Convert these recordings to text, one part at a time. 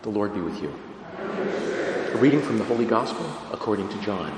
The Lord be with you. A reading from the Holy Gospel according to John.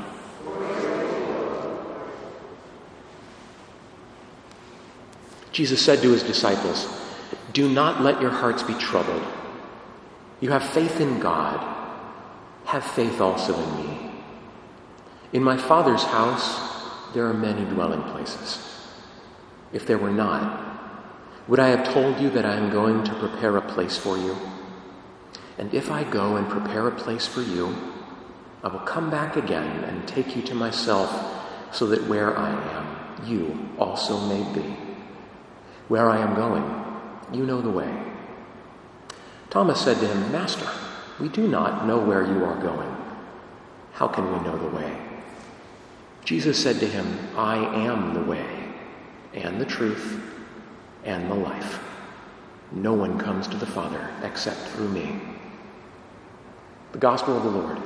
Jesus said to his disciples, "Do not let your hearts be troubled. You have faith in God. Have faith also in me. In my Father's house there are many dwelling places. If there were not, would I have told you that I am going to prepare a place for you? And if I go and prepare a place for you, I will come back again and take you to myself, so that where I am, you also may be. Where I am going, you know the way." Thomas said to him, "Master, we do not know where you are going. How can we know the way?" Jesus said to him, "I am the way, and the truth, and the life. No one comes to the Father except through me." The Gospel of the Lord.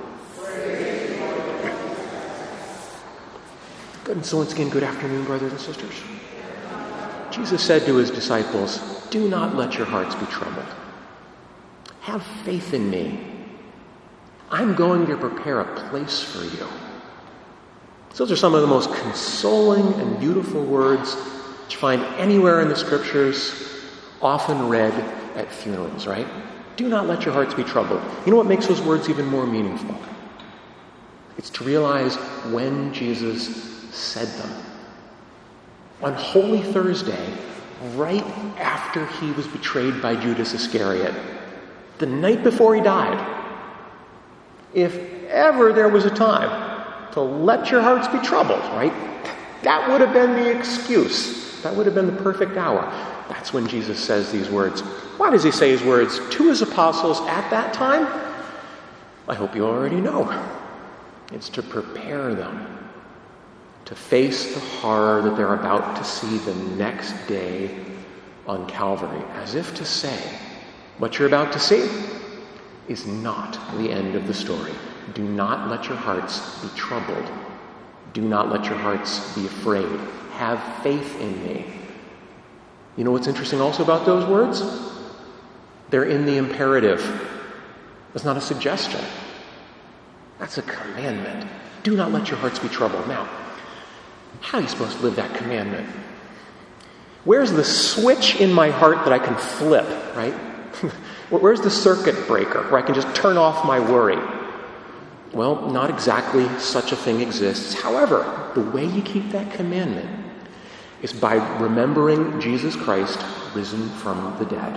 Good, and so once again, good afternoon, brothers and sisters. Jesus said to his disciples, "Do not let your hearts be troubled. Have faith in me. I'm going to prepare a place for you." Those are some of the most consoling and beautiful words that you find anywhere in the Scriptures, often read at funerals, right? Do not let your hearts be troubled. You know what makes those words even more meaningful? It's to realize when Jesus said them. On Holy Thursday, right after he was betrayed by Judas Iscariot, the night before he died. If ever there was a time to let your hearts be troubled, right? That would have been the excuse. That would have been the perfect hour. That's when Jesus says these words. Why does he say these words to his apostles at that time? I hope you already know. It's to prepare them to face the horror that they're about to see the next day on Calvary, as if to say, what you're about to see is not the end of the story. Do not let your hearts be troubled. Do not let your hearts be afraid. Have faith in me. You know what's interesting also about those words? They're in the imperative. It's not a suggestion. That's a commandment. Do not let your hearts be troubled. Now, how are you supposed to live that commandment? Where's the switch in my heart that I can flip, right? Where's the circuit breaker where I can just turn off my worry? Well, not exactly such a thing exists. However, the way you keep that commandment is by remembering Jesus Christ risen from the dead.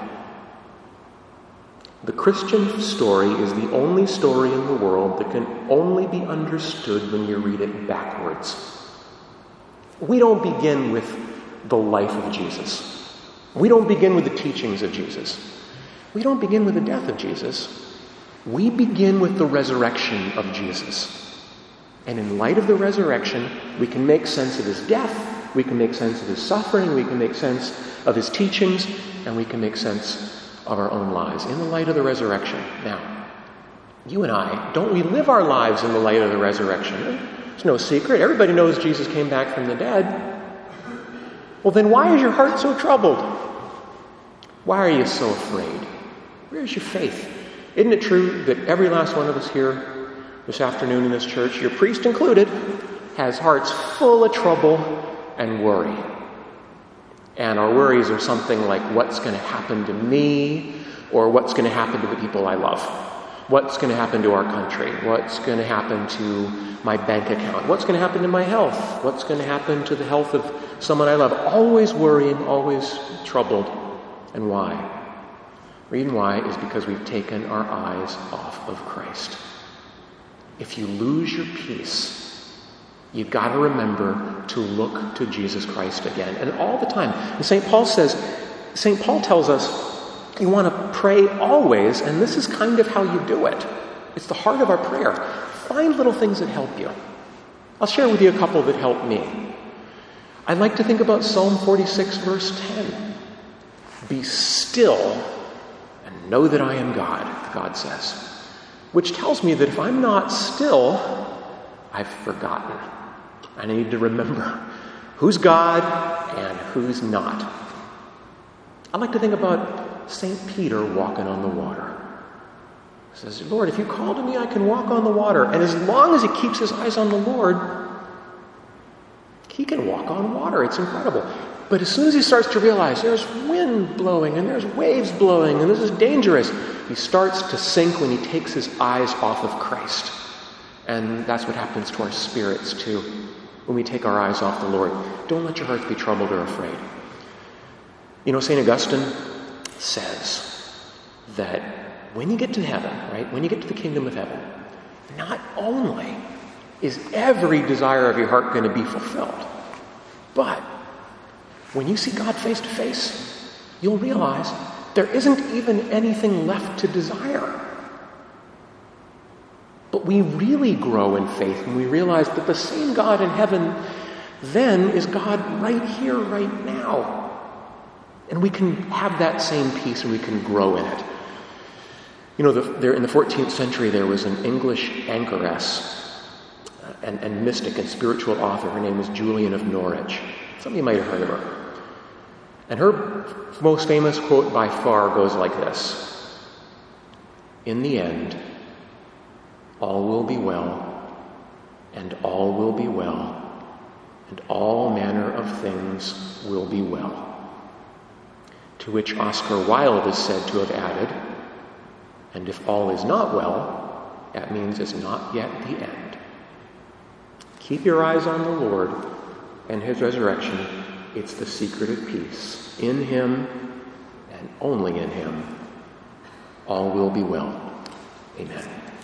The Christian story is the only story in the world that can only be understood when you read it backwards. We don't begin with the life of Jesus. We don't begin with the teachings of Jesus. We don't begin with the death of Jesus. We begin with the resurrection of Jesus. And in light of the resurrection, we can make sense of his death, we can make sense of his suffering, we can make sense of his teachings, and we can make sense of our own lives in the light of the resurrection. Now, you and I, don't we live our lives in the light of the resurrection? It's no secret. Everybody knows Jesus came back from the dead. Well, then why is your heart so troubled? Why are you so afraid? Where's your faith? Isn't it true that every last one of us here this afternoon in this church, your priest included, has hearts full of trouble and worry? And our worries are something like, what's going to happen to me? Or what's going to happen to the people I love? What's going to happen to our country? What's going to happen to my bank account? What's going to happen to my health? What's going to happen to the health of someone I love? Always worrying, always troubled. And why? The reason why is because we've taken our eyes off of Christ. If you lose your peace, you've got to remember to look to Jesus Christ again. And all the time. And St. Paul tells us, you want to pray always, and this is kind of how you do it. It's the heart of our prayer. Find little things that help you. I'll share with you a couple that help me. I like to think about Psalm 46, verse 10. Be still and know that I am God, God says. Which tells me that if I'm not still, I've forgotten. I need to remember who's God and who's not. I like to think about St. Peter walking on the water. He says, Lord, if you call to me, I can walk on the water. And as long as he keeps his eyes on the Lord, he can walk on water. It's incredible. But as soon as he starts to realize there's wind blowing and there's waves blowing and this is dangerous, he starts to sink when he takes his eyes off of Christ. And that's what happens to our spirits too, when we take our eyes off the Lord. Don't let your hearts be troubled or afraid. You know, St. Augustine says that when you get to heaven, right, when you get to the kingdom of heaven, not only is every desire of your heart going to be fulfilled, but when you see God face to face, you'll realize there isn't even anything left to desire. But we really grow in faith when we realize that the same God in heaven then is God right here, right now. And we can have that same peace and we can grow in it. You know, there in the 14th century, there was an English anchoress and mystic and spiritual author. Her name was Julian of Norwich. Some of you might have heard of her. And her most famous quote by far goes like this: "In the end, all will be well, and all will be well, and all manner of things will be well." To which Oscar Wilde is said to have added, "And if all is not well, that means it's not yet the end." Keep your eyes on the Lord and his resurrection. It's the secret of peace. In him, and only in him, all will be well. Amen.